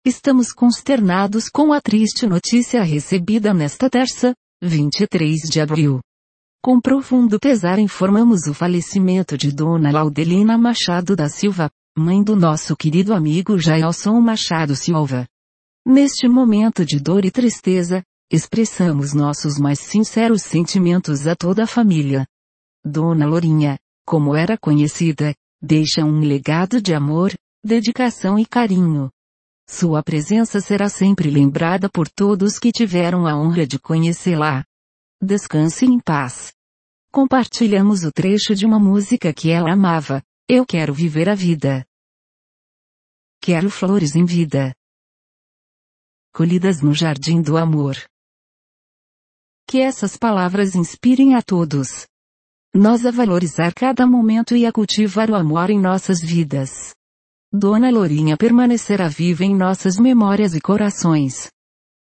Estamos consternados com a triste notícia recebida nesta terça, 23 de abril. Com profundo pesar informamos o falecimento de Dona Laudelina Machado da Silva, mãe do nosso querido amigo Jailson Machado Silva. Neste momento de dor e tristeza, expressamos nossos mais sinceros sentimentos a toda a família. Dona Lourinha, como era conhecida, deixa um legado de amor, dedicação e carinho. Sua presença será sempre lembrada por todos que tiveram a honra de conhecê-la. Descanse em paz. Compartilhamos o trecho de uma música que ela amava. Eu quero viver a vida. Quero flores em vida, colhidas no jardim do amor. Que essas palavras inspirem a todos nós a valorizar cada momento e a cultivar o amor em nossas vidas. Dona Lourinha permanecerá viva em nossas memórias e corações.